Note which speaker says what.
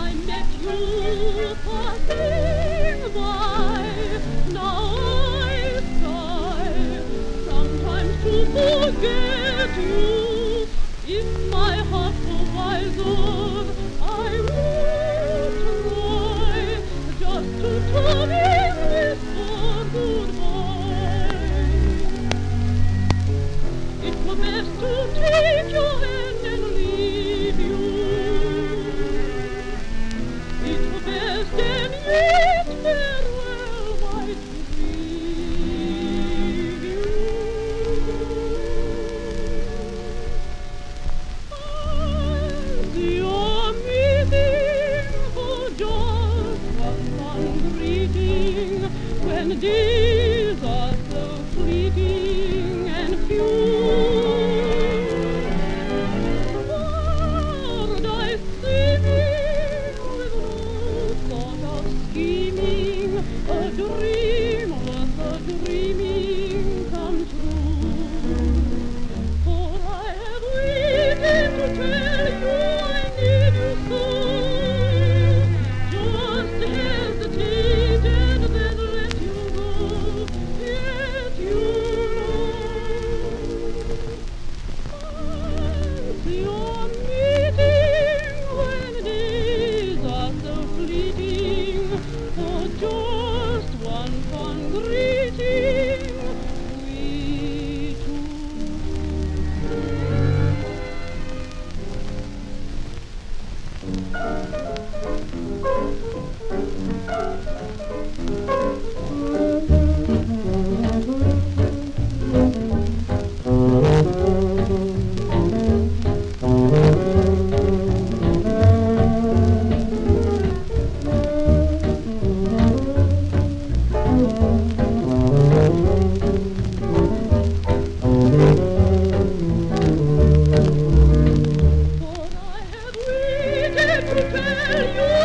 Speaker 1: I met you passing by. Now I sigh sometimes to forget you. If my heart were wiser, I would try just to turn in whisper goodbye. It were best to take your hand and leave you. It were best and yet farewell might grieve you. As you're meeting for just one greeting, when days are so fleeting and few. A dream worth a dreaming come true. For I have waited to tell you I need you so. Just hesitated, then let you go. Yet you know, your meeting when days are so fleeting. For just one fond greeting, we to tell you